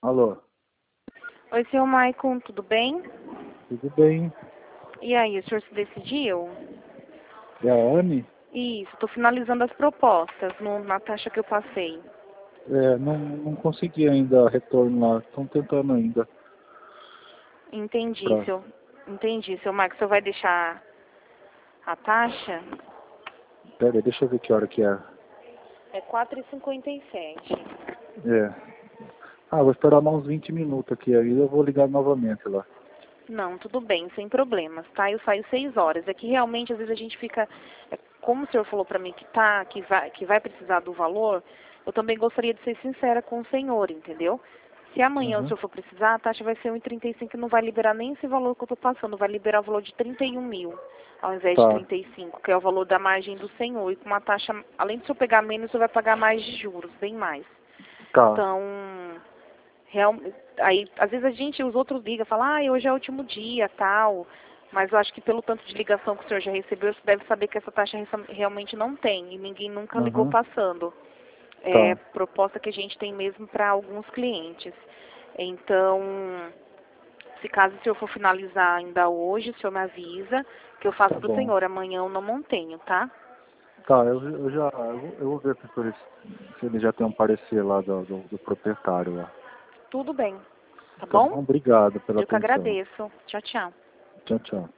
Alô, Oi, senhor Maicon, tudo bem? tudo bem? E aí, o senhor se decidiu? É a Anne? Isso, estou finalizando as propostas na taxa que eu passei. Não consegui ainda retorno lá, estão tentando ainda. Entendi, Pra... entendi. Seu Maicon, o senhor vai deixar a taxa? Pera aí, deixa eu ver que hora que é. É 4,57. É. Vou esperar mais uns 20 minutos aqui, aí eu vou ligar novamente lá. Não, tudo bem, sem problemas, tá? Eu saio 6 horas. É que realmente, às vezes, a gente fica... Como o senhor falou para mim que vai precisar do valor, eu também gostaria de ser sincera com o senhor, entendeu? Se amanhã o Uhum. senhor for precisar, a taxa vai ser 1,35 e não vai liberar nem esse valor que eu estou passando, vai liberar o valor de 31 mil, ao invés de Tá, 35, que é o valor da margem do senhor. E com uma taxa, além de o senhor pegar menos, o senhor vai pagar mais de juros, bem mais. tá. Então, aí, às vezes os outros ligam, falam, hoje é o último dia, tal. Mas eu acho que pelo tanto de ligação que o senhor já recebeu, você deve saber que essa taxa realmente não tem. E ninguém nunca ligou Uhum. passando. É Tá, proposta que a gente tem mesmo para alguns clientes. Então, se caso o senhor for finalizar ainda hoje, o senhor me avisa que eu faço tá para o bom. senhor. Amanhã eu não mantenho, tá? Tá, eu vou ver se ele já tem um parecer lá do proprietário lá. Tudo bem. Tá Tá bom? bom? Obrigado pela Eu que atenção. agradeço. Tchau, tchau. Tchau, tchau.